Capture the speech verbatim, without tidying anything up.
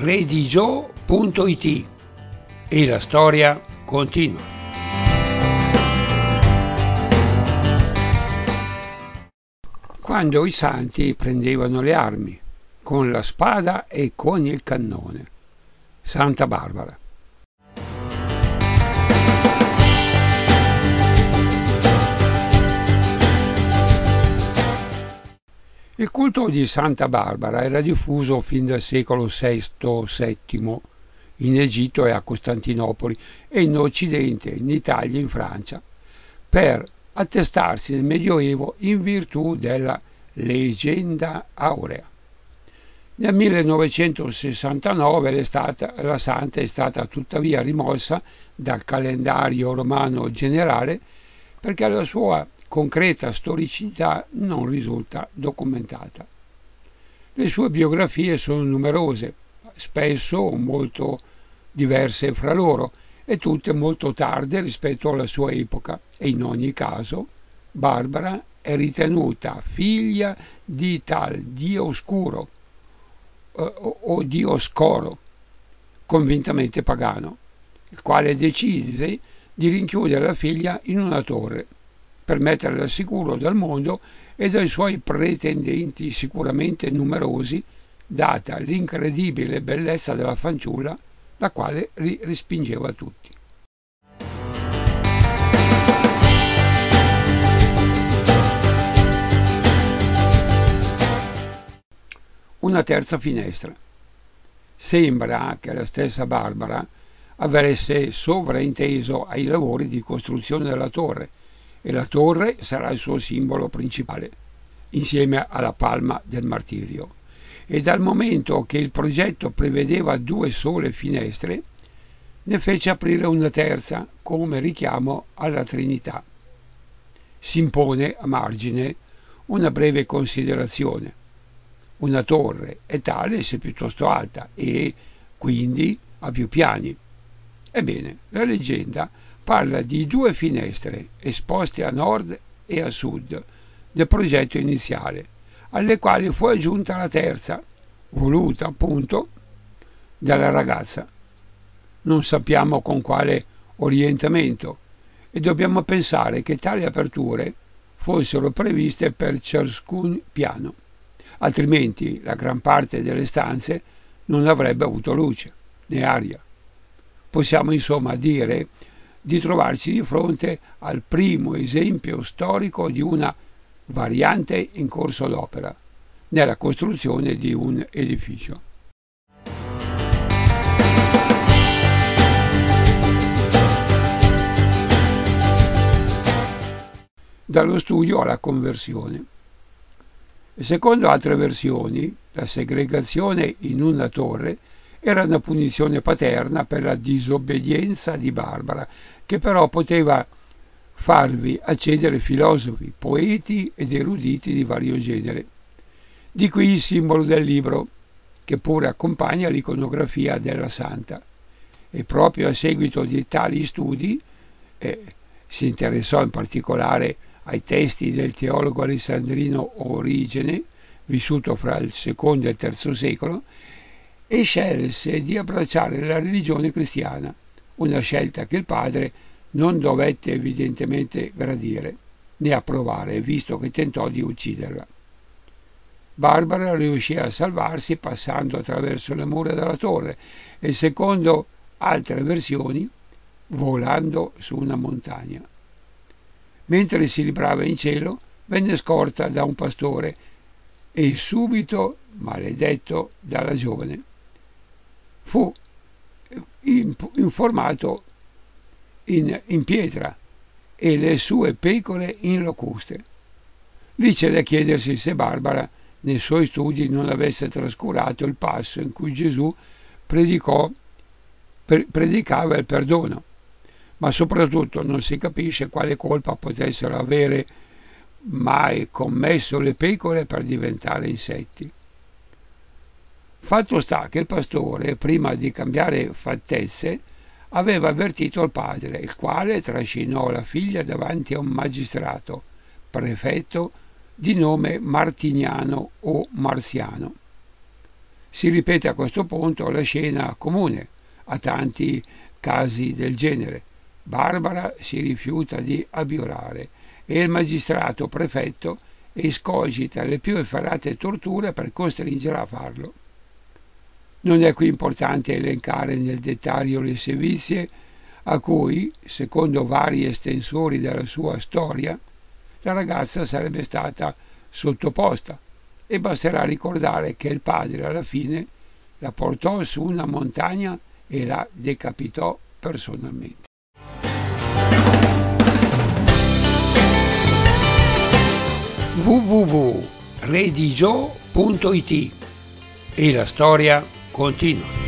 redigio punto it e la storia continua. Quando i santi prendevano le armi, con la spada e con il cannone. Santa Barbara. Il culto di Santa Barbara era diffuso fin dal secolo sesto settimo in Egitto e a Costantinopoli e in Occidente, in Italia e in Francia, per attestarsi nel Medioevo in virtù della leggenda aurea. Nel millenovecentosessantanove la santa è stata tuttavia rimossa dal calendario romano generale perché la sua concreta storicità non risulta documentata. Le sue biografie sono numerose, spesso molto diverse fra loro e tutte molto tarde rispetto alla sua epoca, e in ogni caso Barbara è ritenuta figlia di tal Dioscuro eh, o Dioscoro, convintamente pagano, il quale decise di rinchiudere la figlia in una torre per metterla al sicuro dal mondo e dai suoi pretendenti sicuramente numerosi, data l'incredibile bellezza della fanciulla, la quale li respingeva tutti. Una terza finestra. Sembra che la stessa Barbara avesse sovrainteso ai lavori di costruzione della torre, e la torre sarà il suo simbolo principale, insieme alla palma del martirio. E dal momento che il progetto prevedeva due sole finestre, ne fece aprire una terza come richiamo alla Trinità. Si impone a margine una breve considerazione. Una torre è tale se piuttosto alta e, quindi, ha più piani. Ebbene, la leggenda parla di due finestre esposte a nord e a sud del progetto iniziale, alle quali fu aggiunta la terza, voluta appunto dalla ragazza. Non sappiamo con quale orientamento e dobbiamo pensare che tali aperture fossero previste per ciascun piano, altrimenti la gran parte delle stanze non avrebbe avuto luce né aria. Possiamo insomma dire di trovarci di fronte al primo esempio storico di una variante in corso d'opera nella costruzione di un edificio. Dallo studio alla conversione. Secondo altre versioni, la segregazione in una torre era una punizione paterna per la disobbedienza di Barbara, che però poteva farvi accedere filosofi, poeti ed eruditi di vario genere. Di qui il simbolo del libro, che pure accompagna l'iconografia della santa. E proprio a seguito di tali studi eh, si interessò in particolare ai testi del teologo alessandrino Origene, vissuto fra il secondo e il terzo secolo, e scelse di abbracciare la religione cristiana, una scelta che il padre non dovette evidentemente gradire né approvare, visto che tentò di ucciderla. Barbara riuscì a salvarsi passando attraverso le mura della torre e, secondo altre versioni, volando su una montagna. Mentre si librava in cielo, venne scorta da un pastore e subito maledetto dalla giovane. Fu informato in, in pietra e le sue pecore in locuste. Lì c'è da chiedersi se Barbara nei suoi studi non avesse trascurato il passo in cui Gesù predicò, pre, predicava il perdono, ma soprattutto non si capisce quale colpa potessero avere mai commesso le pecore per diventare insetti. Fatto sta che il pastore, prima di cambiare fattezze, aveva avvertito il padre, il quale trascinò la figlia davanti a un magistrato, prefetto di nome Martiniano o Marziano. Si ripete a questo punto la scena comune a tanti casi del genere. Barbara si rifiuta di abiurare e il magistrato prefetto escogita le più efferate torture per costringerla a farlo. Non è qui importante elencare nel dettaglio le sevizie a cui, secondo vari estensori della sua storia, la ragazza sarebbe stata sottoposta, e basterà ricordare che il padre alla fine la portò su una montagna e la decapitò personalmente. w w w punto redigio punto it E la storia continua.